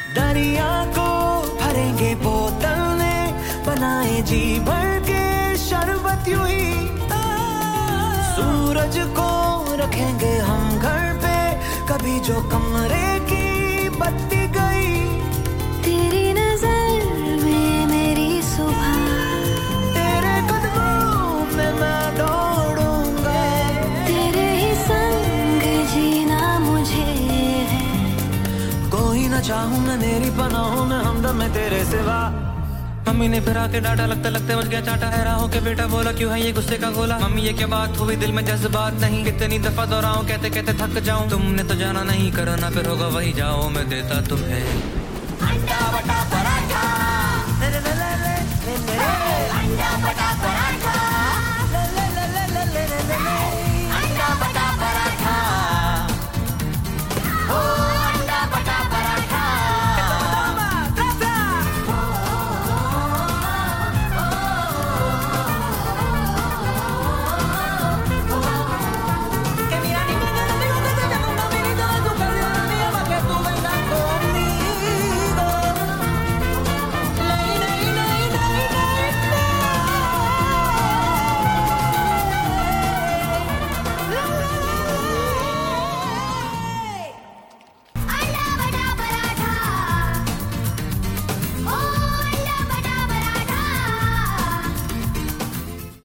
दरिया को भरेंगे बोतल में, बनाए जी भर के शरबत यूं ही। सूरज को रखेंगे हम घर पे, कभी जो कमरे की बत्ती गई। तेरी नजर में मेरी सुबह, तेरे कदमों में मैं दौड़ूंगा। तेरे ही संग जीना मुझे है। कोई ना चाहूं मैं मेरी पनाहों में, हमदम में तेरे सिवा। मम्मी ने फिर आके डांटा, लगते लगते मच गया चाटा। हैरा हो के बेटा बोला क्यों है ये गुस्से का गोला। मम्मी ये क्या बात हुई, दिल में जज्बात नहीं। कितनी दफा दोहराऊं, कहते कहते थक जाऊं। तुमने तो जाना नहीं, करना फिर होगा वही, जाओ मैं देता तुम्हें अंडा बटा पराठा, अंडा बटा पराठा।